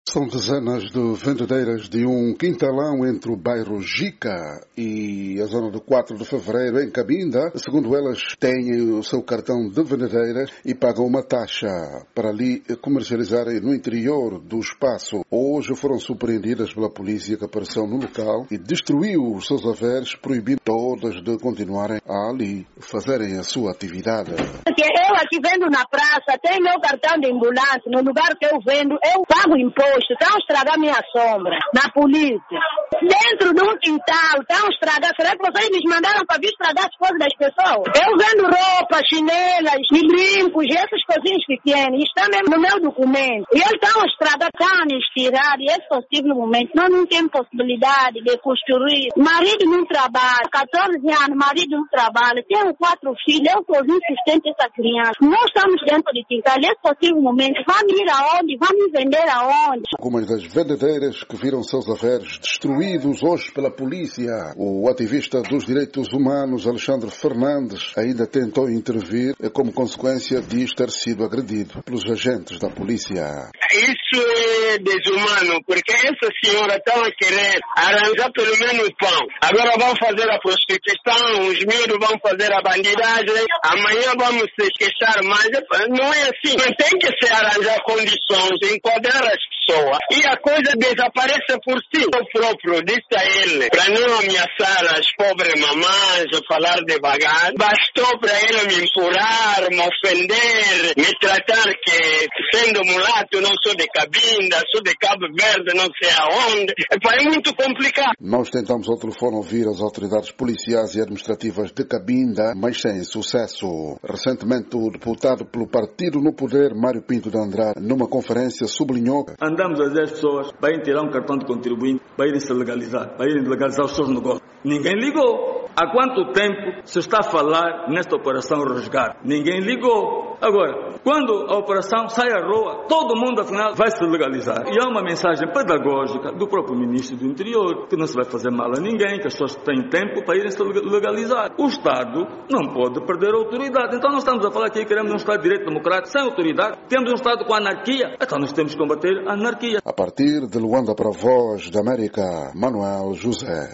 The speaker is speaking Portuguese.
São dezenas de vendedeiras de um quintalão entre o bairro Jica e a zona do 4 de Fevereiro, em Cabinda. Segundo elas, têm o seu cartão de vendedeiras e pagam uma taxa para ali comercializarem no interior do espaço. Hoje foram surpreendidas pela polícia que apareceu no local e destruiu os seus haveres, proibindo todas de continuarem a ali fazerem a sua atividade. Eu aqui vendo na praça, tenho meu cartão de ambulância, no lugar que eu vendo, eu pago imposto, estão a estragar minha sombra, na polícia. Dentro de um quintal, estão a estragar, será que vocês me mandaram para vir estragar as coisas das pessoas? Eu vendo roupas, chinelas, e brincos, e essas coisinhas pequenas, está mesmo no meu documento. E eles estão a estragar, estão a nos tirar, e esse possível momento, nós não temos possibilidade de construir. Marido não trabalha, 14 anos, marido não trabalha, tenho 4 filhos, eu sozinho sustento essa criança. Nós estamos dentro de quintal, esse possível momento, vamos ir aonde? Vamos vender aonde? Algumas das vendedeiras que viram seus haveres destruídos hoje pela polícia. O ativista dos direitos humanos, Alexandre Fernandes, ainda tentou intervir como consequência de ter sido agredido pelos agentes da polícia. Isso é desumano, porque essa senhora está a querer arranjar pelo menos pão. Agora vão fazer a prostituição, os miúdos vão fazer a bandidagem, amanhã vamos se queixar mais. Não é assim. Tem que se arranjar condições, enquadrar as pessoas e a coisa desapareça por si. Eu próprio disse a ele para não ameaçar as pobres mamães, falar devagar. Bastou para ele me empurrar, me ofender, me tratar que sendo mulato não sou de Cabinda, sou de Cabo Verde, não sei aonde. É muito complicado. Nós tentamos ao telefone ouvir as autoridades policiais e administrativas de Cabinda, mas sem sucesso. Recentemente, o deputado pelo Partido no Poder, Mário Pinto de Andrade, numa conferência sublinhou: andamos a dizer às pessoas, vai tirar um cartão de contribuinte, vai irem se legalizar, vai irem legalizar os seus negócios. Ninguém ligou. Há quanto tempo se está a falar nesta operação resgate? Ninguém ligou. Agora, quando a operação sai à rua, todo mundo afinal vai se legalizar. E há uma mensagem pedagógica do próprio ministro do Interior, que não se vai fazer mal a ninguém, que as pessoas têm tempo para irem se legalizar. O Estado não pode perder a autoridade. Então nós estamos a falar que queremos um Estado de direito democrático sem autoridade. Temos um Estado com anarquia. Então nós temos que combater a anarquia. A partir de Luanda para a Voz da América, Manuel José.